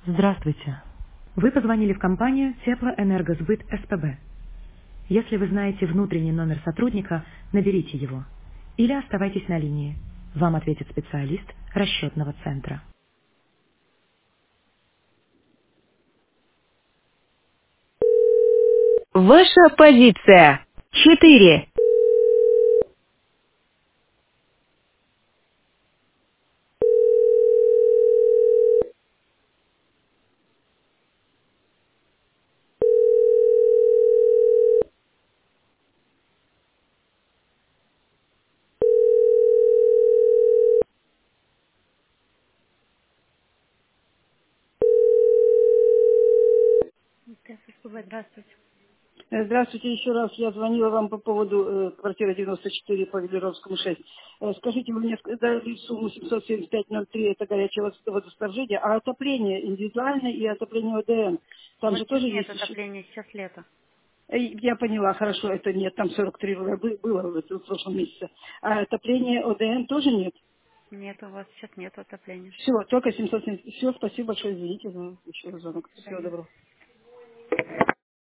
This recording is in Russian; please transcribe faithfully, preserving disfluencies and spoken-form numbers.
Здравствуйте. Вы позвонили в компанию Теплоэнергосбыт СПБ. Если вы знаете внутренний номер сотрудника, наберите его. Или оставайтесь на линии. Вам ответит специалист расчетного центра. Ваша позиция. Четыре. СПБ, здравствуйте. Э, Здравствуйте еще раз. Я звонила вам по поводу э, квартиры девяносто четыре по Велеровскому шесть. Э, скажите, вы мне ск- дали сумму семьсот семьдесят пять ноль три, это горячее вод- водоснабжение, а отопление индивидуальное и отопление ОДН, там Вот же сейчас тоже нет есть еще. отопления, сейчас лето. Э, Я поняла, хорошо, это нет, там сорок три рубля бы- было в, этом- в прошлом месяце. А отопление ОДН тоже нет? Нет, у вас сейчас нет отопления. Все, только семьсот семьдесят. Все, спасибо большое, извините за еще раз звонок. До Всего свидания. доброго.